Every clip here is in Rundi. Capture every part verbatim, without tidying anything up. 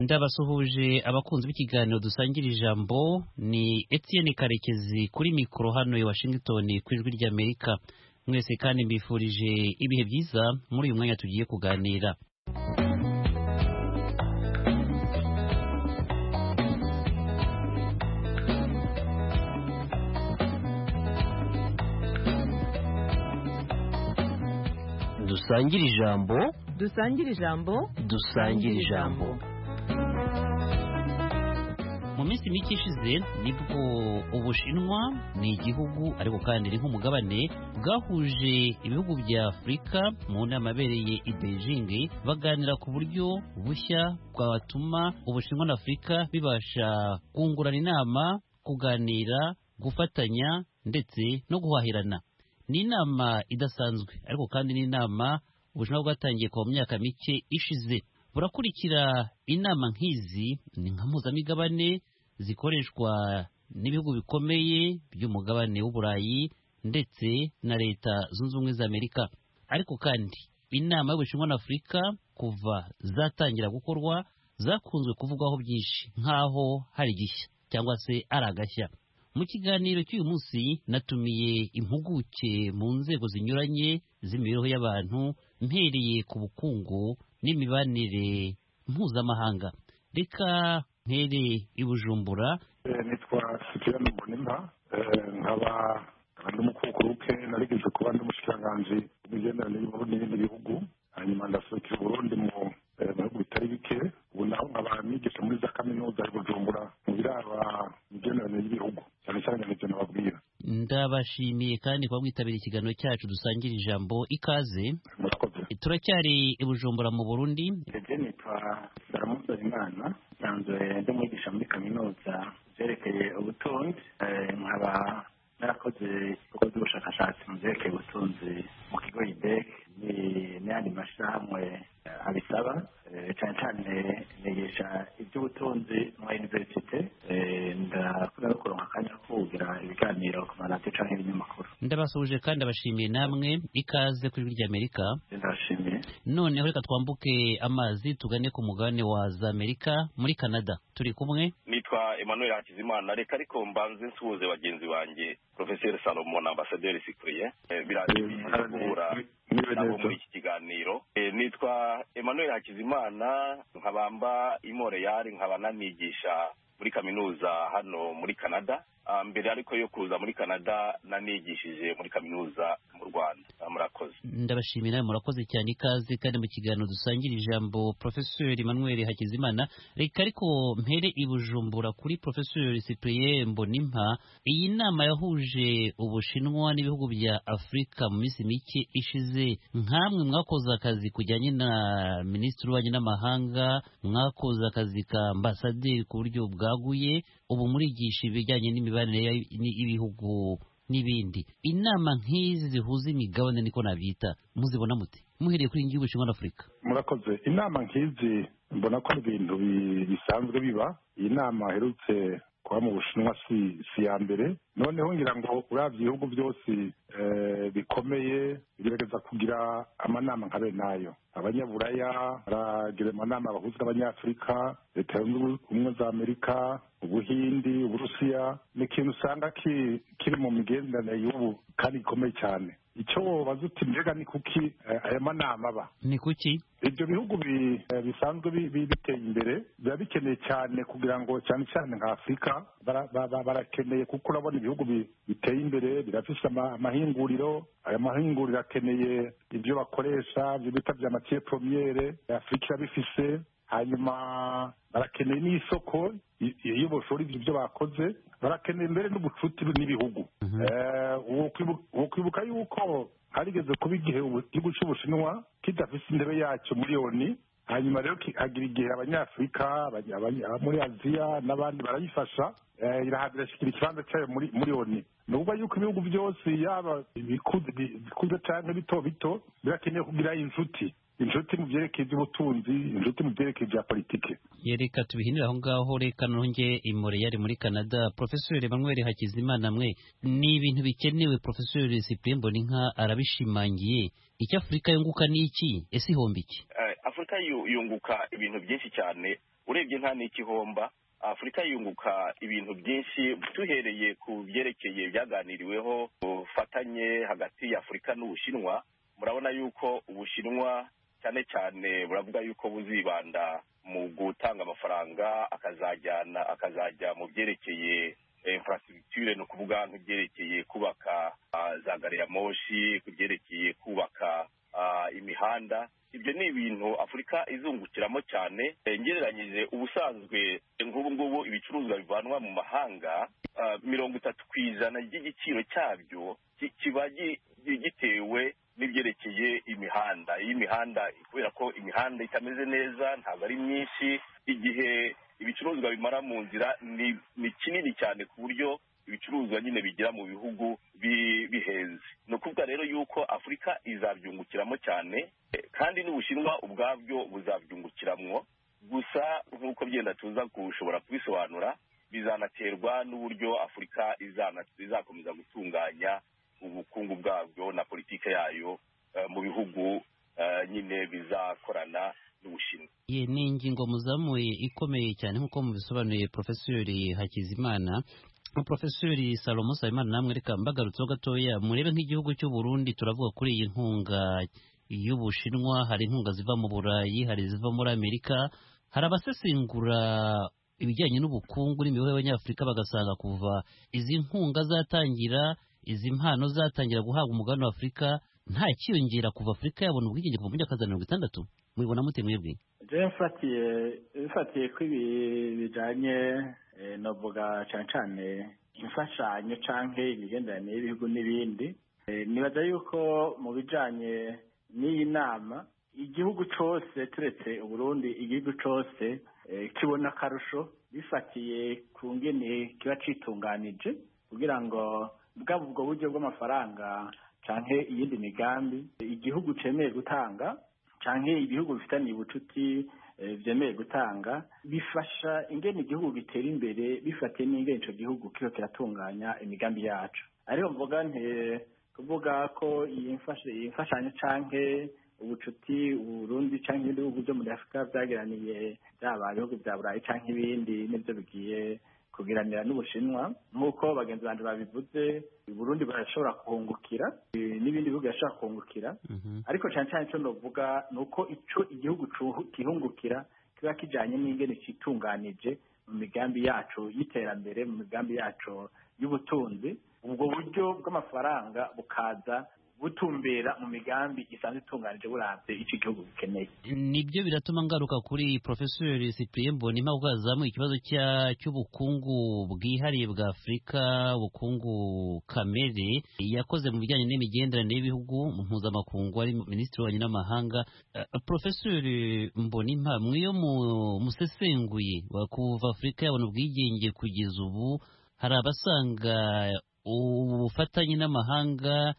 Ndabasuhuje abakunzi b'ikiganiro dusangira ijambo, ni Etienne Karekezi kuri mikoro hano i Washington ku ijwi ry'Amerika. Mwese kandi mbifurije ibihe byiza muri uyu mwanya tugiye kuganira. Dusangira ijambo, dusangira ijambo, dusangira ijambo. Mu minsi mike ishize nibwo Ubushinwa ni igihugu ariko kandi ni nk'umugabane bwahuje ibihugu bya Afurika mu nama yabereye i Beijing baganira ku buryo bushya bwatuma Ubushinwa na Afurika bibasha kungurana inama, kuganira, gufatanya ndetse no guhahirana. Ni inama idasanzwe ariko kandi ni inama Ubushinwa bwatangiye ku myaka mike ishize. Burakurikira inama nk'izi ni nka mpuzamigabane zikoreshwa n'ibihugu bikomeye by'umugabane w'Uburayi ndetse na Leta Zunze Ubumwe za Amerika. Ariko kandi inama y'Ubushinwa na Afurika kuva zatangira gukorwa zakunzwe kuvugwaho byinshi nk'aho hari gishya cyangwa se ari agashya. Mu kiganiro cy'uyu munsi natumiye impuguke mu nzego zinyuranye z'imibereho y'abantu mpereye ku bukungu n'imibanire mpuzamahanga. Reka mpere i Bujumbura. Nitwa Sipiriyani Mbonimpa, nkaba ndi umukukuruke narigeze kuba ndi umushikiranganji w'imigenderanire n'ibindi bihugu, hanyuma ndasohokera Burundi mu bihugu bitari bike. Ubu naho nkaba nigisha muri za kaminuza i Bujumbura mu biraba imigenderanire y'ibihugu, cyane cyane n'ibyo nababwira. Ndabashimiye kandi kuba mwitabira ikiganiro cyacu dusangira ijambo. Ikaze. Murakoze. Turacyari i Bujumbura mu Burundi. Jeje nitwa Saramusa Imana, nsanzwe ndi mwigisha muri kaminuza byerekeye ubutunzi, nkaba narakoze ibikorwa by'ubushakashatsi mu byerekeye ubutunzi mu kigo I B E C n'ayandi mashyirahamwe abisaba, cyane cyane nigisha iby'ubutunzi mu universite. Ndakunda no kuronka akanya ko kugira ibiganiro ku maradiyo cyangwa ibinyamakuru. Ndabasuhuje kandi abashimiye namwe. Ikaze ku ijwi ry'Amerika. Ndabashimiye. Noneho reka twambuke amazi tugane ku mugabane wa za Amerika muri Canada. Turi kumwe. Nitwa Emmanuel Hakizimana. Reka ariko mbanze nsuhuze bagenzi banjye Professeur Salomon, Ambassadeur Cyprien, birashimishije guhura nabo muri iki kiganiro. Nitwa Emmanuel Hakizimana, nkabamba i Montreal, nkaba nanigisha muri kaminuza hano muri Canada. Mbere ariko yo kuza muri Canada nanigishije muri kaminuza mu Rwanda. Murakoze. Ndabashimira nawe murakoze cyane. Ikaze kandi mu kiganiro dusangira ijambo Professeur Emmanuel Hakizimana. Reka ariko mpere i Bujumbura kuri Professeur Cyprien Mbonimpa. Iyi nama yahuje Ubushinwa n'ibihugu bya Afurika mu minsi mike ishize, nkamwe mwakoze akazi kujyanye na Minisitiri w'Ububanyi n'Amahanga, mwakoze akazi ka Ambassadeur ku buryo bwaguye, ubu murigisha ibijyanye n'imibanire y'ibihugu n'ibindi. Inama nk'izi zihuza imigabane niko nabyita, muzibona mute muhereye kuri ingi y'Ubushinwa na Afurika? Murakoze. Inama nk'izi mbona ko ari ibintu bisanzwe biba. Iyi nama aherutse kuba mu Bushinwa si si ya mbere, noneho ngira ngo uravye ibihugu byose bikomeye bigerageza kugira amanama nka bene nayo. Abanyaburaya baragira amanama bahuza abanyafurika, Leta Zunze Ubumwe za Amerika, Ubuhindi, Uburusiya. Ni ikintu usanga kiri mu migenderanire y'ubu kandi gikomeye cyane. Icyo wobaza uti mbega ni kuki aya manama aba? Ni kuki ibyo bihugu bisanzwe biteye imbere biba bikeneye cyane kugira ngo cyane cyane nka Afurika barakeneye, kuko urabona ibihugu biteye imbere birafise amahinguriro. Aya mahinguriro akeneye ibyo bakoresha ibyo bita bya matière première, Afurika bifise. Hanyuma barakeneye n'isoko iyo boshora ibyo bakoze, barakeneye mbere n'ubucuti n'ibihugu. Uwo kwibuka yuko harigeze kuba igihe igihugu cy'Ubushinwa kidafise intebe yacyo muri ONU, hanyuma rero hagira igihe abanyafurika muri Aziya n'abandi barayifasha, irahagirashikira ikibanza cyayo muri ONU. Ni ukuvuga yuko ibihugu byose yaba bikuze cyangwa bito bito birakeneye kugira inshuti inshuti mu byerekeye by'ubutunzi, inshuti mu byerekeye bya politike. Yereka tubihinira aho ngaho. Reka nonge imore yari muri Canada. Professeur Emmanuel Hakizimana, mwe ni ibintu bikenewe. Professeur Cyprien Mbonimpa arabishimangiye. Icyo Afurika yunguka ni iki? Ese ihomba iki? Afurika yunguka ibintu byinshi cyane urebye nta n'ikihomba afurika yunguka ibintu byinshi duhereye ku byerekeye byaganiriweho ubufatanye hagati ya afurika n'ubushinwa. murabona yuko ubushinwa cyane cyane buravuga yuko buzibanda mu gutanga amafaranga akazajyana akazajya mu byerekeye infrastructure, ni ukuvuga nk'ibyerekeye kubaka za gari ya moshi, kubyerekeye kubaka imihanda. Ibyo ni ibintu afurika izungukiramo cyane. Ngereranyije ubusanzwe nk'ubu ngubu ibicuruzwa bivanwa mu mahanga mirongo itatu ku ijana ry'igiciro cyabyo kiba gitewe n'ibyerekeye imihanda. Iyi mihanda kubera ko imihanda itameze neza, ntabwo ari myinshi, igihe ibicuruzwa bimara mu nzira ni, ni kinini cyane ku buryo ibicuruzwa nyine bigera mu bihugu bihenze. Ni ukuvuga rero yuko afurika izabyungukiramo cyane, kandi n'ubushinwa ubwabyo buzabyungukiramo. Gusa nk'uko byenda tuza gushobora kubisobanura, bizanaterwa n'uburyo afurika izakomeza gutunganya ubukungu bwabyo na politike yayo uh, mu bihugu uh, nyine bizakorana n'ubushinwa. Ye ni ingingo muzamuye ikomeye cyane nk'uko mubisobanuye Profesori Hakizimana. Profesori Salomo Nsabimana, namwe reka mbagarutseho gatoya murebe nk'igihugu cy'u Burundi. Turavuga kuri iyi nkunga y'ubushinwa, hari inkunga ziva mu Burayi, hari ziva muri Amerika. Hari abasesengura ibijyanye n'ubukungu n'imibereho y'Abanyafurika bagasanga kuva izi nkunga zatangira, izi mpano zatangira guhabwa umugabane wa Afurika, nta kiyongera kuva Afurika yabona ubwigenge kuva mu myaka za mirongo itandatu. Mubibona mute mwebwe? Je mfatiye mfatiye ko ibi bijanye novuga cyane cyane imfashanyo canke imigenderanire y'ibihugu n'ibindi, nibaza yuko mu bijanye n'iyi nama igihugu cose turetse Uburundi, igihugu cose kibona akarusho bifatiye ku ngene kiba citunganije kugira ngo bwaba ubwo buryo bw'amafaranga canke iyindi migambi igihugu cemeye gutanga canke ibihugu bifitaniye ubucuti vyemeye gutanga, bifasha ingene igihugu gitera imbere bifatiye n'ingene ico gihugu kiba kiratunganya imigambi yacu. Ariho mvuga nte kuvuga ko iyi mfashanyo canke ubucuti Uburundi canke ibindi bihugu byo muri Afurika byageraniye, byaba ibihugu bya Burayi canke ibindi, nibyo bigiye kugiranira n'Ubushinwa. Nk'uko bagenzi banje babivuze, Burundi barashobora kuhungukira n'ibindi bihugu birashobora kuhungukira, ariko cyane cyane icyo novuga ni uko ico igihugu kihungukira kiba kijanye n'ingene citunganije mu migambi yacu y'iterambere, mu migambi yacu y'ubutunzi. Ubwo buryo bw'amafaranga bukaza butumbera mu migambi isanzwe itunganije buravye ico igihugu gikeneye. Nibyo biratuma ngaruka kuri Profesori Cyprien Mbonimpa kuko azamuye ikibazo cy'ubukungu bwihariye bwa Afurika, ubukungu kamere yakoze mu bijyanye n'imigenderanire y'ibihugu mpuzamakungu, ari Minisitiri w'Ububanyi n'Amahanga. Uh, Profesori Mbonimpa, mwiyo musesenguye kuva Afurika yabona ubwigenge kugeza ubu, hari abasanga ubufatanye n'amahanga,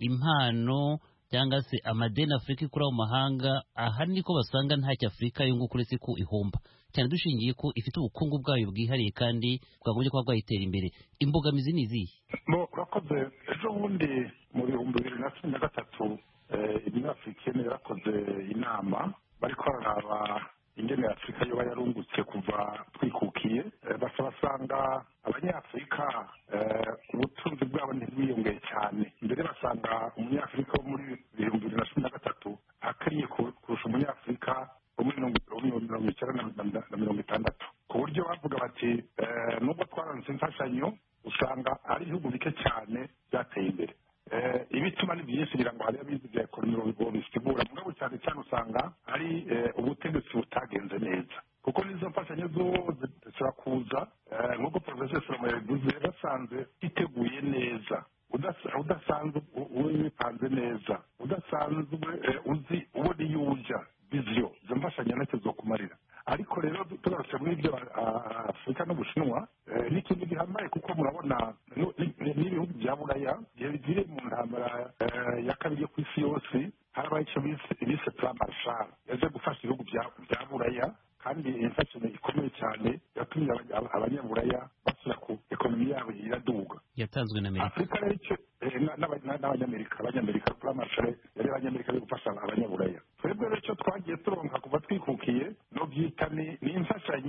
impano cyangwa se amadeni Afurika ikura mu mahanga, aha niko basanga ntacyo Afurika yunguka uretse ko ihomba, cyane dushingiye ko ifite ubukungu bwayo bwihariye kandi bwagombye kuba bwayitera imbere. Imbogamizi ni izihe? Bo urakoze. Ejo bundi mu bihumbi bibiri na cumi na gatatu Union Africaine yarakoze inama bariko bararaba ingene Afurika yoba yarungutse kuva twikukiye. Basa basanga abanyafurika ubutunzi bwabo ntibwiyongeye cyane. Mbere basanga umunyafurika wo muri ibihumbi bibiri na cumi na gatatu akariye kurusha umunyafurika wo muri mirongo icyenda na mirongo itandatu, ku buryo bavuga bati nubwo twaranze imfashanyo usanga ari ibihugu bike cyane byateye imbere. Ibituma ni byinshi kugira ngo hariyo abizi bya ekonomi bisigura, mugabo cyane cyane usanga ari ubutegetsi butagenze neza, kuko nizo mfashanyo zose zishobora kuza nk'uko Professor Salomo yabivuze, basanze iteguye neza, udasanzwe wipanze neza, udasanzwe uzi ubona iyo uja viziyo, izo mfashanyo ntacyo zokumarira. Ariko rero tugarutse muri ibyo Afurika n'Ubushinwa n'ikindi gihambaye, kuko murabona n'ibihugu bya Buraya biri mu ntambara ya kabiri yo ku isi yose, harabaye icyo bise plan Marshall yaje gufasha ibihugu bya Buraya, kandi imfashanyo ikomeye cyane yatumye abanyaburaya basubira ku ekonomi yabo iraduga, yatanzwe na Amerika. Afurika rero icyo n'abanyamerika abanyamerika plan Marshall yari abanyamerika bari gufasha abanyaburaya. Twebwe rero icyo twagiye turonka kuva twikukiye no byita ni imfashanyo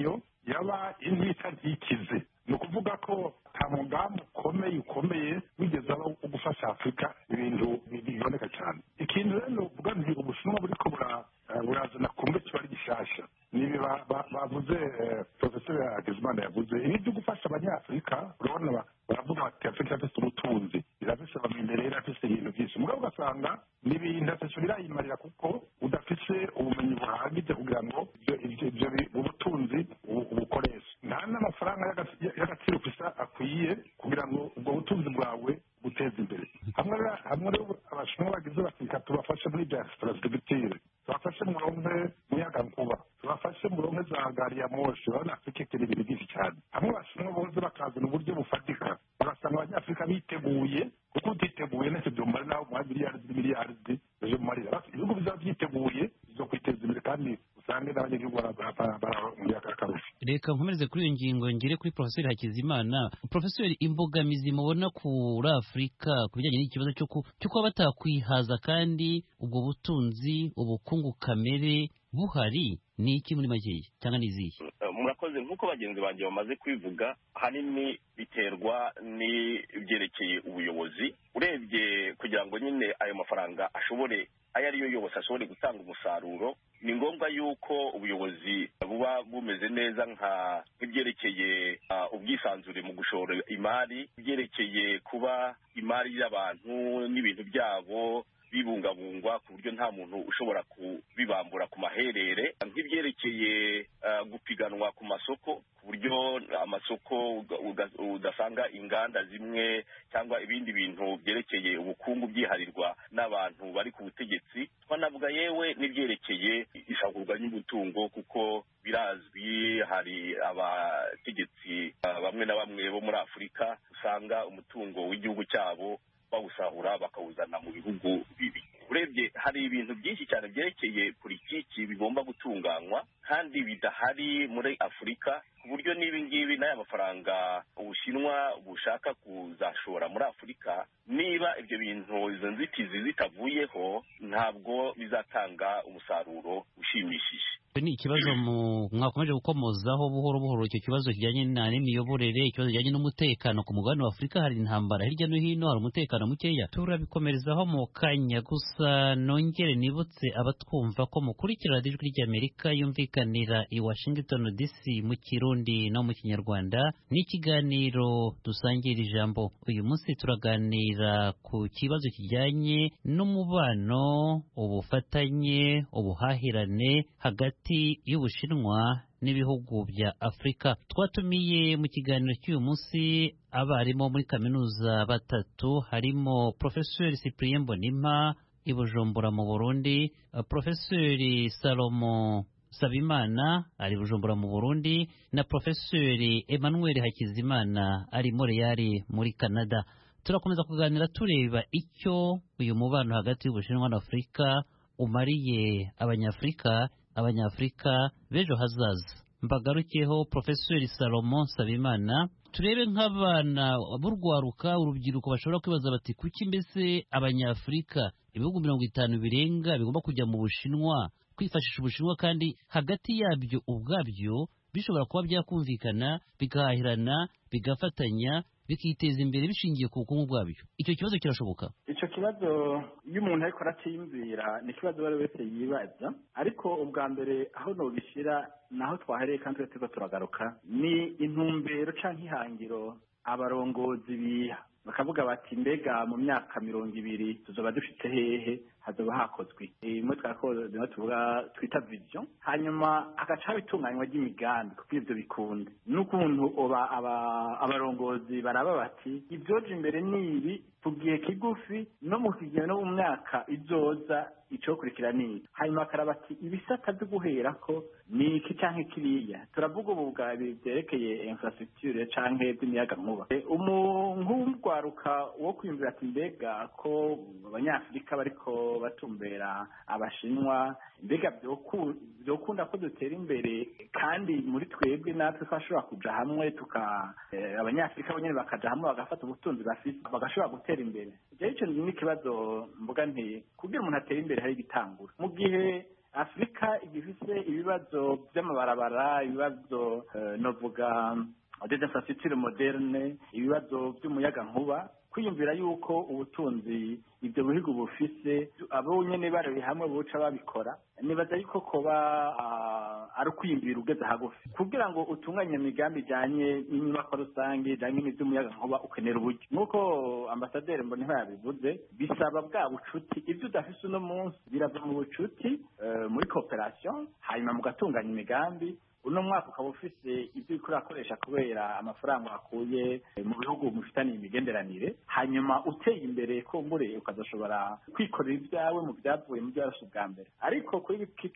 yaba intica ntikize. ni ukuvuga ko nta mugambi ukomeye ukomeye wigeze aba wo gufasha afurika ibintu biboneka cyane. ikintu rero uvuga nti ubushinwa buriko burazana kumwe kiba ari gishasha nibi bavuze profeseri Hakizimana yavuze ibi byo gufasha abanyafurika. urabona baravuga bati afurika ifite ubutunzi irafise abamimbere irafise ibintu byinshi mugabo ugasanga n'ibintu atacyo birayimarira kuko udafise ubumenyi buhagije kugira ngo ibyo ubutunzi ubukoreshe. nta n'amafaranga y'agaciro ufise akwiye kugira ngo ubwo butunzi bwawe buteze imbere. hamwe rero abashinwa bagize bafurika tubafashe muri bya infrastructure, tubafashe mu ronke muyagankuba, tubafashe mu ronke za gari ya moshi. urabona afurika ikeneye ibintu byinshi cyane. hamwe abashinwa bose bakazana uburyo bufatika bagasanga abanyafurika biteguye kuko utiteguye nese byumara nawe mu miliyari miliyari ejo mumarira ibihugu bizaba byiteguye zo kwiteza imbere kandi usange n'abanyagihugu barakarusha. reka nkomereze kuri iyo ngingo ngere kuri profeseri Hakizimana. Profeseri, imbogamizi mubona kuri Afurika ku bijyanye n'ikibazo cyo kuba batakwihaza kandi ubwo butunzi ubukungu kamere buhari ni iki muri makeya cyangwa n'izihe? murakoze. nk'uko bagenzi banjye bamaze kwivuga ahanini biterwa n'ibyerekeye ubuyobozi. urebye kugira ngo nyine ayo mafaranga ashobore ayo ariyo yose ashobore gutanga umusaruro ni ngombwa yuko ubuyobozi buba bumeze neza nka nk'ibyerekeye ubwisanzure mu gushora imari, ibyerekeye kuba imari y'abantu n'ibintu byabo bibungabungwa ku buryo nta muntu ushobora kubibambura ku maherere, nk'ibyerekeye gupiganwa ku masoko ku buryo amasoko udasanga inganda zimwe cyangwa ibindi bintu byerekeye ubukungu byiharirwa n'abantu bari ku butegetsi. twanavuga yewe n'ibyerekeye isagurwa ry'umutungo kuko birazwi hari abategetsi bamwe na bamwe bo muri Afurika usanga umutungo w'igihugu cyabo bawusahura bakawuzana mu bihugu bibi. urebye hari ibintu byinshi cyane byerekeye politiki bigomba gutunganywa kandi bidahari muri Afurika ku buryo n'ibi ngibi n'aya mafaranga Ubushinwa bushaka kuzashora muri Afurika, niba ibyo bintu izo nzitizi zitavuyeho ntabwo bizatanga umusaruro ushimishije. ni ikibazo mwakomeje gukomozaho buhoro buhoro, icyo kibazo kijyanye n'imiyoborere, ikibazo kijyanye n'umutekano ku mugabane wa Afurika. hari intambara hirya no hino, hari umutekano mukeya. turabikomerezaho mu kanya, gusa nongere nibutse abatwumva ko mukurikira ijwi ry'Amerika yumvikanira i Washington D C mu Kirundi no mu Kinyarwanda. n'ikiganiro dusangira ijambo. uyu munsi turaganira ku kibazo kijyanye n'umubano, ubufatanye, ubuhahirane hagati y'Ubushinwa n'ibihugu bya Afurika. twatumiye mu kiganiro cy'uyu munsi abarimu muri kaminuza batatu, harimo Profeseri Cyprien Mbonimpa i Bujumbura mu Burundi, Profeseri Salomo Sabimana ari Bujumbura mu Burundi, na Profeseri Emmanuel Hakizimana ari Montreal muri Canada. turakomeza kuganira tureba icyo uyu mubano hagati y'Ubushinwa na Afurika umariye abanyafurika abanyafurika b'ejo hazaza. mbagarukeho Profeseri Salomo Sabimana, turebe nk'abana b'urwaruka, urubyiruko bashobora kwibaza bati kuki mbese abanyafurika ibihugu mirongo itanu birenga bigomba kujya mu Bushinwa kwifashisha Ubushinwa kandi hagati yabyo ubwabyo bishobora kuba byakumvikana bigahahirana bigafatanya bikiteza imbere bishingiye ku bukungu bwabyo. icyo kibazo kirashoboka? icyo kibazo iyo umuntu ariko aracyiyumvira ni ikibazo uwo ari wese yibaza, ariko ubwa mbere aho nobishyira naho twahereye kandi turiko turagaruka ni intumbero canke ihangiro abarongozi biha bakavuga bati mbega mu myaka mirongo ibiri tuzoba dufite hehe, hazoba hakozwe imwe twakoze tuvuga twita vision, hanyuma hagaca bitunganywa ry'imigambi kuko ibyo bikunde n'ukuntu oba abarongozi baraba bati ibyoje imbere nibi tugiye kigufi no mu kigero no mu myaka izoza icokurikira nibi, hanyuma akaraba ati ibisata byo guherako ni iki canke kiriya. turavuga ubu bwa byerekeye infrastructure canke by'imiyaga nkuba. umuntu rwaruka wo kwiyumvira ati mbega ko abanyafurika bariko batumbera Abashinwa, mbega byokunda ko dutera imbere kandi muri twebwe natwe twashobora kuja hamwe tuka abanyafurika bonyene bakaja hamwe bagafata ubutunzi bafite bagashobora gutera imbere. icyo ni ikibazo mvuga nti kugira umuntu atera imbere hari gitangura. mu gihe afurika igifise ibibazo by'amabarabara, ibibazo novuga des infrastructures moderne, ibibazo by'umuyagankuba, kwiyumvira yuko ubutunzi ibyo bihugu bufise abo nyene bari hamwe buca babikora, nibaza yuko koba uh, ari kwiyumvira ugeze hagufi kugira ngo utunganye imigambi ijanye n'inyubako rusange ijanye n'ivy'umuyagankuba ukenera uburyo. Nk'uko ambasaderi Mbonimpa yabivuze, bisaba bwa bucuti, ivyo udafise uno munsi birava mu bucuti, uh, muri cooperation, hanyuma mugatunganya imigambi. Uno mwaka ukaba ufise ibyo uriko urakoresha kubera amafaranga wakuye mu bihugu mufitaniye imigenderanire, hanyuma uteye imbere kumbure ukazoshobora kwikorera ibyawe mu byavuye mu byarashe bwa mbere. Ariko kuri iki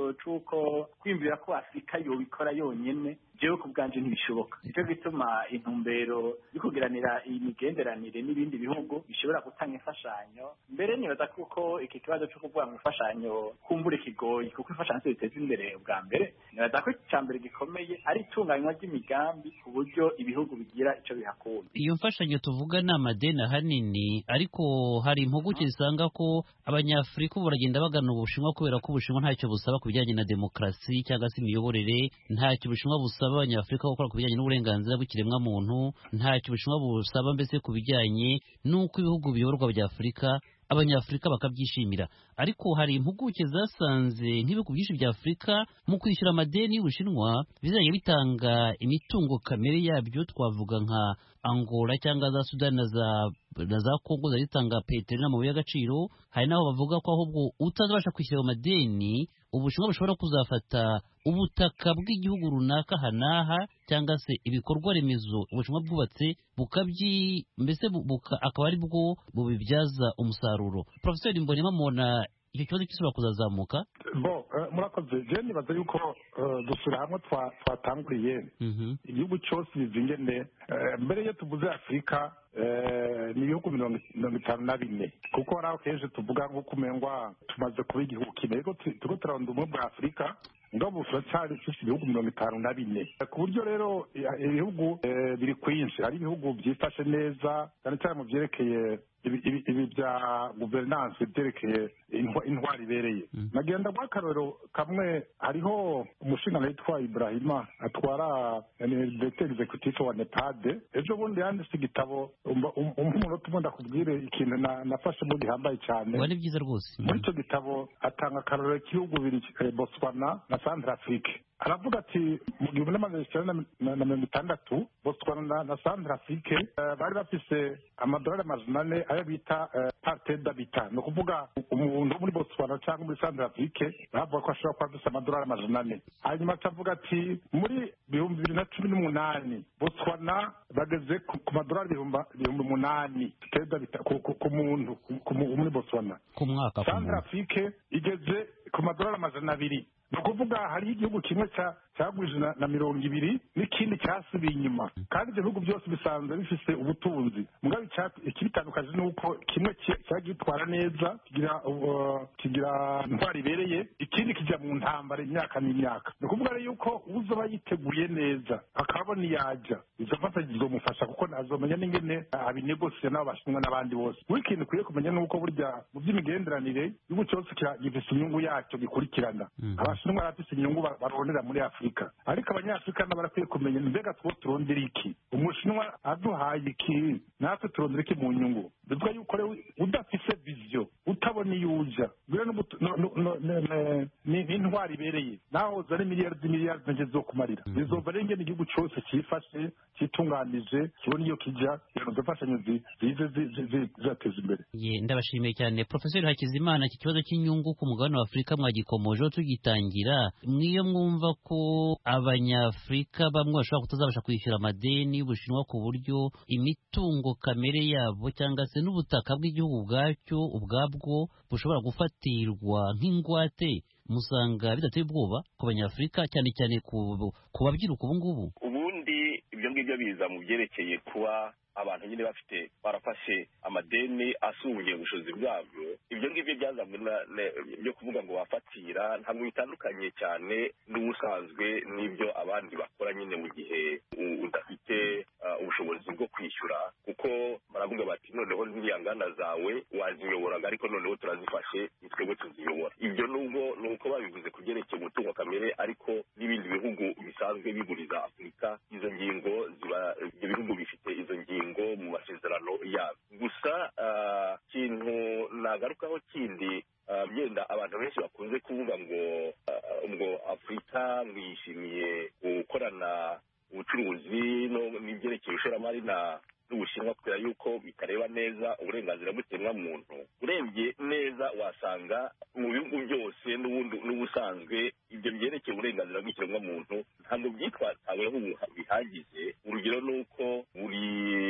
c'uko kwiyumvira ko Afurika yobikora yonyene, jewe ku bwanje ntibishoboka. Nicyo gituma intumbero yo kugiranira iyi migenderanire n'ibindi bihugu bishobora gutanga imfashanyo. Mbere nibaza kuko iki kibazo cyo kuvuga mu imfashanyo kumbure kigoyi, kuko imfashanyo ziteza imbere ubwa mbere. Nibaza ko icambere gikomeye ari itunganywa ry'imigambi ku buryo ibihugu bigira ico bihakunda. Iyo mfashanyo tuvuga ni amadeni ahanini, ariko hari impuguke zisanga ko abanyafurika ubu baragenda bagana Ubushinwa kubera ko Ubushinwa ntacyo busaba ku bijyanye na demokarasi cyangwa se imiyoborere, ntacyo Ubushinwa busaba abanyafurika gukora ku bijyanye n'uburenganzira bw'ikiremwa muntu, ntacyo Ubushinwa busaba mbese ku bijyanye n'uko ibihugu biyoborwa bya Afurika abanyafurika bakabyishimira. Ariko hari impuguke zasanze nk'ibihugu byinshi bya Afurika mu kwishyura amadeni y'Ubushinwa bizajya bitanga imitungo kamere yabyo, twavuga nka Angola cyangwa za Sudani na za na za Kongo zitanga peteroli n'amabuye y'agaciro. Hari naho bavuga ko ahubwo utazabasha kwishyura amadeni Ubushinwa bushobora kuzafata ubutaka bw'igihugu runaka hanaha cyangwa se ibikorwa remezo Ubushinwa bwubatse bukabyi mbese buka, akaba ari bwo bubibyaza umusaruro. Professor Mbonimpa mubona icyo kibazo kisubira kuzazamuka? Bo uh, murakoze. Je nibaza yuko uh, dusura hamwe twatanguriye mm-hmm. igihugu cyose bizingene uh, mbere yo tuvuze Afurika uh, ni ibihugu mirongo itanu na bine, kuko hari aho kenshi tuvuga nko kumengwa tumaze kuba igihugu kimwe, ariko turiko turarunda ubumwe bwa Afurika ngabo turacyari dufite ibihugu mirongo itanu na bine, ku buryo rero ibihugu uh, biri kwinshi. Hari ibihugu byifashe neza cyane cyane mu byerekeye ibi bya guverinanse byerekeye intwari ibereye. Nagenda guha akarorero kamwe. Hariho umushinga yitwa Ibrahima atwara directeur executive wa NEPAD. Ejo bundi yanditse igitabo, umunota umwe ndakubwire ikintu nafashe mu gihambaye cyane. Wari byiza rwose. Muri icyo gitabo atanga akarorero k'ibihugu bibiri, Botswana na Centrafrique. Aravuga ati mu gihumbi n'amajana icyenda na mirongo itandatu Botswana na Centrafrique bari bafise amadolari amajana ane ayo bita parte d'habitat. Ni ukuvuga umuntu muri Botswana cyangwa muri Centrafrique bavuga ko ashobora kuba afise amadolari amajana ane. Hanyuma akavuga ati muri bihumbi bibiri na cumi n'umunani Botswana bageze ku madolari ibihumbi umunani parte d'habitat ku muntu muri Botswana. Ku mwaka. Centrafrique igeze ku madolari amajana abiri. Ni ukuvuga hari igihugu kimwe cyagwije na mirongo ibiri n'ikindi cyasubiye inyuma, kandi ibyo bihugu byose bisanzwe bifise ubutunzi. Mugabe ikibitandukanye ni uko kimwe cyagitwara neza kigira kigira intwari ibereye, ikindi kijya mu ntambara imyaka n'imyaka. Ni ukuvuga rero yuko uzoba yiteguye neza akabona iyajya, izo mfashanyo zizomufasha kuko azomenya n'ingene abinegosiye n'abo Bashinwa n'abandi bose. Buri kintu ukwiye kumenya ni uko burya mu by'imigenderanire igihugu cyose gifise inyungu yacyo gikurikirana. Abashinwa barafise inyungu barondera muri Afurika, ariko abanyafurika nabo barakwiye kumenya mbega two turondera iki, Umushinwa aduhaye iki, natwe turondera iki mu nyungu. Bivuga yuko rero udafise vision, utabona iyo uja bire n'intwari ibereye naho zari miliyari z'imiliyari nje zo kumarira bizova rero ingene igihugu cyose cyifashe cyitunganije kibona iyo kijya izo mfashanyo zize zateza imbere. Ye ndabashimiye cyane Professor Hakizimana. Iki kibazo cy'inyungu ku mugabane wa Afurika mwagikomoje tugitangira, mwiyo mwumva ko abanyafurika bamwe bashobora kutazabasha kwishyura amadeni y'Ubushinwa ku buryo imitungo kamere yabo cyangwa se n'ubutaka bw'igihugu ubwacyo ubwabwo bushobora gufatirwa nk'ingwate, musanga bidateye ubwoba ku banyafurika cyane cyane ku babyiruka ubu ngubu? Ubundi ibyo ngibyo biza mu byerekeye kuba abantu nyine bafite barafashe amadeni asumbye ubushobozi bwabyo. Ibyo ngibyo byazanywe byo kuvuga ngo wafatira ntabwo bitandukanye cyane n'ubusanzwe n'ibyo abandi bakora nyine mu gihe udafite ubushobozi bwo kwishyura, kuko baravuga bati noneho ziriya nganda zawe waziyoboraga ariko noneho turazifashe twebwe tuziyobora. Ibyo nubwo ni uko babivuga afurika izo ngingo ziba ibyo bihugu bifite izo ngingo mu masezerano yabo. Gusa ikintu nagarukaho kindi byenda abantu benshi bakunze kuvuga ngo ngo Afurika mwishimiye gukorana ubucuruzi n'ibyerekeye ishoramari na n'Ubushinwa kubera yuko bitareba neza uburenganzira bw'ikiremwa muntu. Urebye neza wasanga mu bihugu byose n'ubundi n'ubusanzwe ibyo byerekeye uburenganzira bw'ikiremwa muntu ntabwo byitwataweho bihagije. Urugero ni uko buri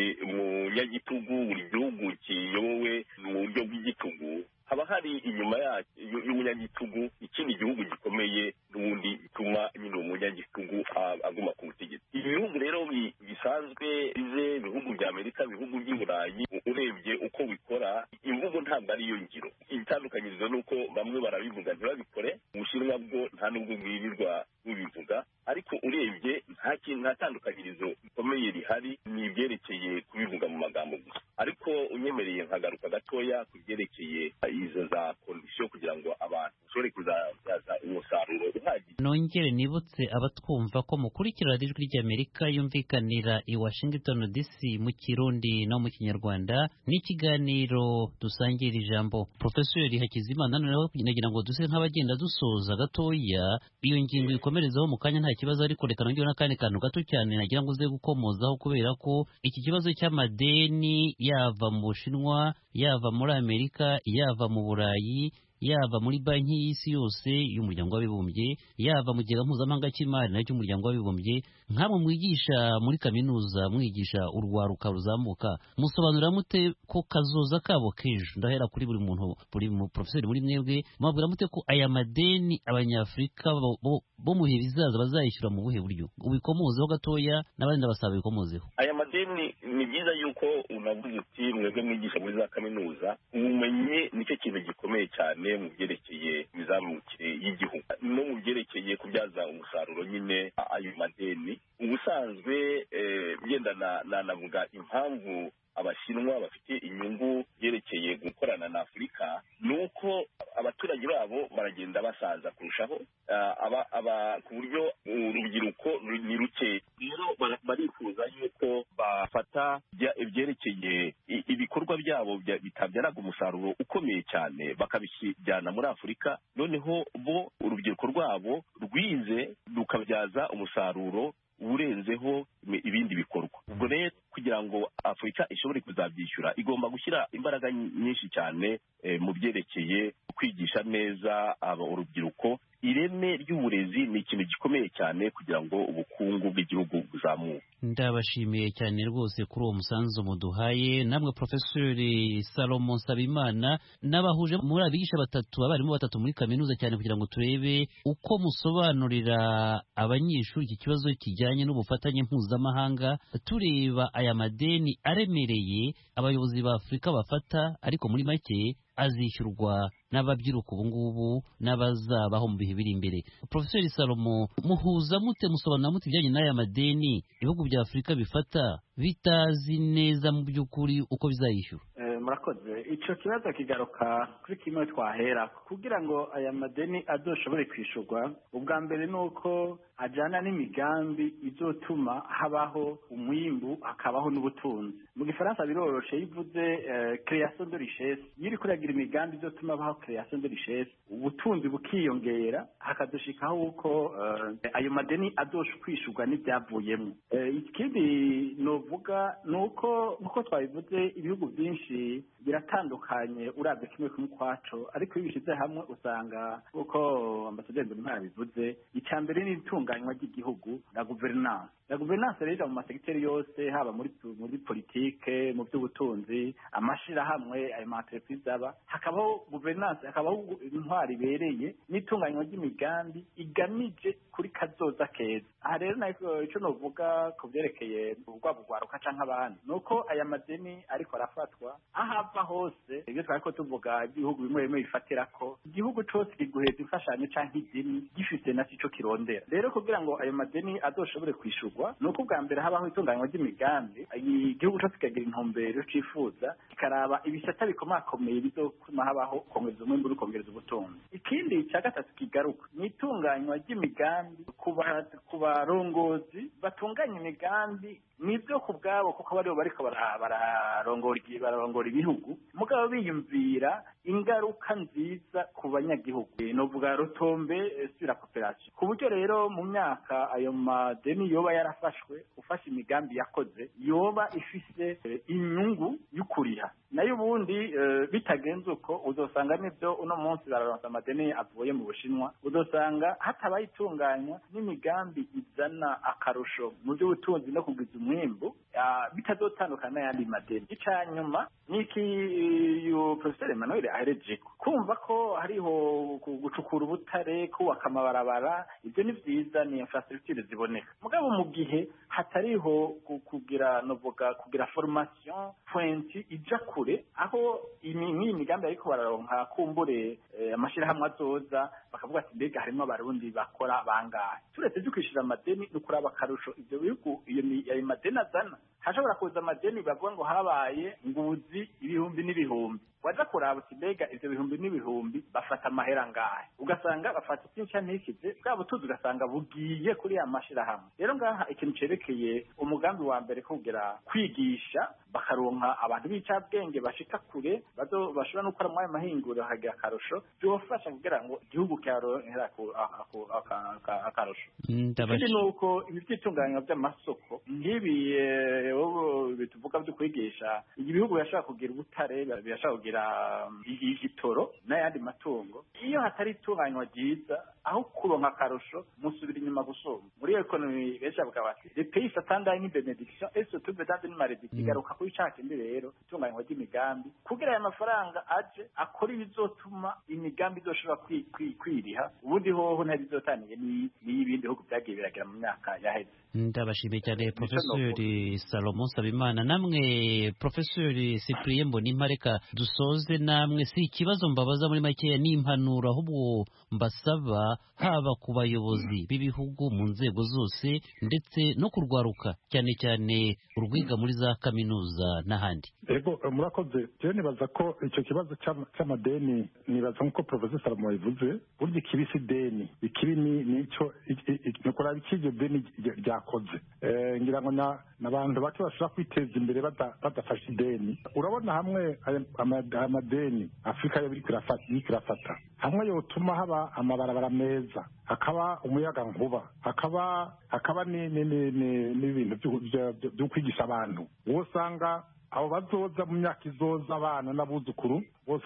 munyagitugu buri gihugu kiyobowe mu buryo bw'igitugu haba hari inyuma y'umunyagitugu ikindi gihugu gikomeye n'ubundi bituma nyine umunyagitugu aguma ku butegetsi. Ibihugu rero bisanzwe bize ibihugu bya Amerika ibihugu by'i Burayi urebye uko bikora imvugo ntabwo ariyo ngiro. Itandukanyirizo ni uko bamwe barabivuga ntibabikore, Ubushinwa bwo nta nubwo bwirirwa bubivuga, ariko urebye nta kintu nta tandukanyirizo rikomeye rihari ni ibyerekeye kubivuga mu magambo gusa. Ariko unyemereye nkagaruka gatoya ku byerekeye izo za kondisiyo kugira ngo abantu bashobore kuzabyaza umusaruro uhagije. Nongere nibutse abatwumva ko mukurikira ijwi ry'Amerika yumvikanira i Washington D C mu Kirundi no mu Kinyarwanda n'ikiganiro dusangira ijambo. Professor Hakizimana nawe kugira ngo duse nk'abagenda dusoza gatoya iyo ngingo ikomerezaho mu kanya nta kibazo, ariko reka nongere n'akandi kantu gato cyane nagira ngo uze gukomozaho kubera ko iki kibazo cy'amadeni yava mu Bushinwa yava muri Amerika yava mu Burayi yava muri banki y'isi yose y'umuryango w'abibumbye yava mu kigega mpuzamahanga cy'imari nacyo umuryango w'abibumbye, nk'abo mwigisha muri kaminuza mwigisha urwaruka ruzamuka, musobanurira mute ko kazoza kabo k'ejo? Ndahera kuri buri muntu, buri mu professeur muri mwebwe, mubabwira mute ko aya madeni abanyafurika bo mu bihe bizaza bazayishyura mu buhe buryo? Ubikomozeho gatoya n'abandi ndabasaba bikomozeho. Aya madeni ni byiza yuko unavuze uti mwebwe mwigisha muri za kaminuza, ubumenyi nicyo kintu gikomeye cyane mu byerekeye imizamukire y'igihugu no mu byerekeye kubyaza umusaruro nyine ayo madeni. Ubusanzwe byenda navuga impamvu Abashinwa bafite inyungu byerekeye gukorana na Afurika nuko abaturage babo baragenda basaza kurushaho, aba aba ku buryo urubyiruko ni ruke. Rero barifuza yuko bafata ibyerekeye ibikorwa byabo bitabyaraga umusaruro ukomeye cyane bakabishyijyana muri Afurika, noneho bo urubyiruko rwabo rwize rukabyaza umusaruro urenzeho ibindi bikorwa. Ubwo rero kugira ngo Afurika ishobore kuzabyishyura igomba gushyira imbaraga nyinshi cyane mu byerekeye kwigisha neza aba urubyiruko. Ireme ry'uburezi ni ikintu gikomeye cyane kugira ngo ubukungu bw'igihugu buzamuke. Ndabashimiye cyane rwose kuri uwo musanzu muduhaye. Namwe Professor Salomon Nsabimana n'abahuje muri abigisha batatu abarimu batatu muri kaminuza cyane kugira ngo turebe uko musobanurira abanyeshuri iki kibazo kijyanye n'ubufatanye mpuzamahanga, tureba aya madeni aremereye abayobozi ba Afurika bafata, ariko muri make azishyurwa n'ababyiruka ubu ngubu n'abazabaho mu bihe biri imbere. Professor Salomo, muhuza mute musobanura mute ibijyanye n'aya madeni ibihugu bya Afurika bifata bitazi neza mu by'ukuri uko bizayishyura? Murakoze. Icyo kibazo kigaruka kuri kimwe twahera kugira ngo aya madeni adoshobore kwishurwa. Ubwa mbere ni uko ajyana n'imigambi izotuma habaho umwimbu hakabaho n'ubutunzi. Mu Gifaransa biroroshe yivuze création de richesse. Yiri kuragira imigambi izotuma habaho création de richesse, ubutunzi bukiyongera, hakadushikaho uko ayo madeni adosha kwishurwa n'ibyavuyemo. Ikindi novuga nuko uko twabivuze ibihugu byinshi biratandukanye urabye kimwe kumwe kwaco, ariko iyo bishyize hamwe usanga uko ambasaderi Mbonimpa bivuze, icya mbere ni itunganywa ry'igihugu na governance. La governance rero mu masegiteri yose, haba muri muri politike, mu by'ubutunzi, amashirahamwe, ayo entreprise aba, hakabaho governance, hakabaho intwari ibereye n'itunganywa ry'imigambi igamije kuri kazoza keza. Aha rero nako icyo novuga ku byerekeye ubwabo rwaruka canke abandi nuko aya madeni ariko arafatwa ahava hose. Ibyo twariko tuvuga ibihugu bimwe bimwe bifatira ko igihugu cose kiguheza imfashanyo canke idini gifite na cyo kirondera. Rero kugira ngo ayo madeni adoshobore kwishurwa nuko bwa mbere habaho itunganywa ry'imigambi, igihugu cose kikagira intumbero cifuza, kikaraba ibisata bikomakomeye bizotuma habaho kongereza umwimbu, kongereza ubutunzi. butunzi. Ikindi cya gatatu kigaruka ni itunganywa ry'imigambi ku barongozi batunganya imigambi nibyo ku bwabo kuko baribo bariko bararongora ibihugu mugabo biyumvira ingaruka nziza ku banyagihugu novuga rutombe sura cooperation ku buryo rero mu myaka ayo madeni yoba yarafashwe ufashe imigambi yakoze yoba ifise inyungu y'ukuriha nayo ubundi bitagenze uko uzosanga nibyo uno munsi bararonsa amadeni avuye mu Bushinwa uzosanga hatabaye itunganywa n'imigambi izana akarusho mu by'ubutunzi no kugwiza umwimbu bitazotandukana n'ayandi madeni. Icanyuma niki yo Professor Emmanuel ahereje kumva ko hariho gucukura ubutare kubaka amabarabara ibyo ni vyiza ni infrastructure ziboneka mugabo mu gihe hatariho kugira novuga kugira formation point ija kure aho imi migambi ariko bararonka kumbure amashirahamwe azoza bakavuga ati mbega harimo abarundi bakora bangahe turetse dukwishira amadeni no kuraba karusho ibyo bihugu iyo madeni azana hashobora kuza amadeni bavuga ngo habaye nguzi ibihumbi n'ibihumbi waza kuraba uti mbega ivyo bihumbi n'ibihumbi bafata amahera ngahe ugasanga bafata ikinca ntikize bwa butuzi ugasanga bugiye kuri ya mashirahamwe rero ngaha ikintu cerekeye umugambi wa mbere kugira kwigisha bakaronka abantu b'icabwenge bashika kure bazo bashobora no gukora mu mahinguriro hagira akarusho byofasha kugira ngo igihugu cyaronkera akarusho ikindi nuko ibyitunganywa by'amasoko nk'ibi bituvuga byo kwigisha igihugu yashaka kugira ubutare yashaka kugira igitoro n'ayandi matungo iyo hatari itunganywa ryiza aho kuronka akarusho musubira inyuma gusoma muri economy benshi bavuga bati les pays s'attendent une bénédiction et se trouvent dans une malédiction igaruka kuri cya kindi rero itunganywa ry'imigambi kugira aya mafaranga aje akora ibizotuma imigambi izoshobora kwiriha ubundi hoho ntabizotaniye n'ibindi bihugu byagiye biragira mu myaka yaheze. Ndabashimiye cyane Professeur Salomon Sabimana namwe Professeur Cyprien Mbonimpa reka dusoze namwe si ikibazo mbabaza muri makeya n'impanuro ahubwo mbasaba haba ku bayobozi b'ibihugu mu nzego zose ndetse no kurwaruka cyane cyane urwiga muri za kaminuza n'ahandi. Ego murakoze je nibaza ko icyo kibazo cy'amadeni nibaza nkuko Professor Salomon yavuze burya ikibisi deni ikibi ni nico nokora ikije deni ryakoze eh ngira ngo n'abantu bake bashaka kwiteza imbere badafashe ideni urabona hamwe amadeni Afrika yo biri kurafata hamwe yotuma haba amabarabara meza hakaba umuyaga nkuba hakaba hakaba n'ibintu byo kwigisha abantu wosanga abo bazoza mu myaka izoza abana n'abuzukuru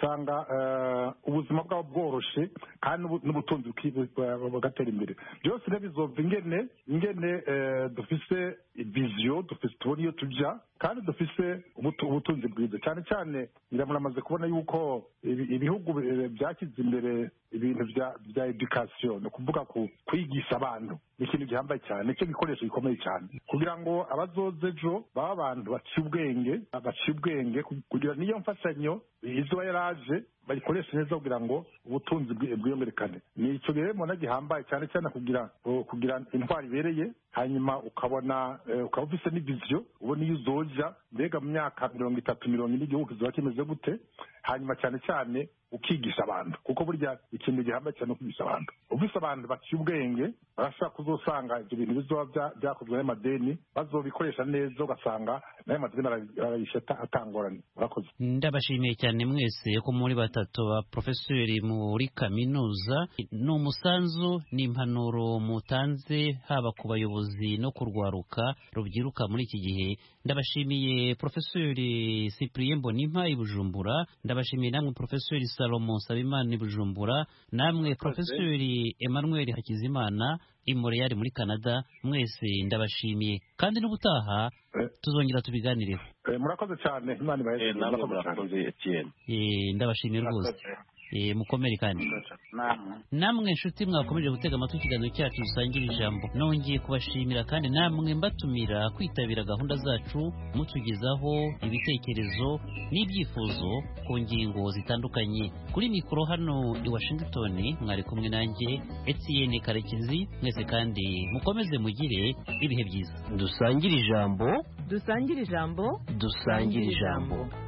usanga ubuzima bwabo bworoshe kandi n'ubutunzi bugatera imbere byose rero bizova ingene ingene dufise viziyo dufise tubona iyo tujya kandi dufise ubutunzi bwiza cyane cyane muramaze kubona yuko ibihugu byashyize imbere ibintu bya education ni ukuvuga kwigisha abantu ni ikintu gihambaye cyane nicyo gikoresho gikomeye cyane kugira ngo abazoze ejo baba abantu baciye ubwenge baciye ubwenge kugira niyo mfashanyo izuba yaraje bayikoresha neza kugira ngo ubutunzi bwiyongerekane ni icyo rero mbona gihambaye cyane cyane kugira kugira intwari ibereye hanyuma ukabona ukaba ufise n'iviziyo ubona iyo uzoja mbega mu myaka mirongo itatu mirongo ine igihugu kizoba kimeze gute hanyuma cyane cyane ukigisha abantu kuko burya ikintu gihambaye cyane kwigisha abantu ufise abantu baciye ubwenge barashobora kuzosanga ibyo bintu bizoba byakozwe n'amadeni bazobikoresha neza ugasanga n'ayo madeni arayisha atangorane. Murakoze. Ndabashimiye cyane mwese ko muri batatu ba profesori muri kaminuza ni umusanzu n'impanuro mutanze haba ku bayobozi no kurwaruka rubyiruka muri iki gihe. Ndabashimiye Profesori Cyprien Mbonimpa i Bujumbura, ndabashimiye namwe Profesori Salomon Sabimana i Bujumbura, namwe Profesori Emmanuel Hakizimana i Montreal muri Canada. Mwese ndabashimiye kandi n'ubutaha tuzongera tubiganireho. Murakoze cyane. Imana ibahe. Murakoze Etienne. Eh ndabashimiye rwose. Eh mukomere kandi namwe nshuti mwakomeje gutega amatwi ikiganiro cyacu dusangira ijambo. Nongeye kubashimira kandi namwe mbatumira kwitabira gahunda zacu mutugezaho ibitekerezo n'ibyifuzo ku ngingo zitandukanye. Kuri mikoro hano i Washington mwari kumwe nanjye Etienne Karekezi. Mwese kandi mukomeze mugire ibihe byiza. Dusangira ijambo dusangira ijambo dusangira ijambo.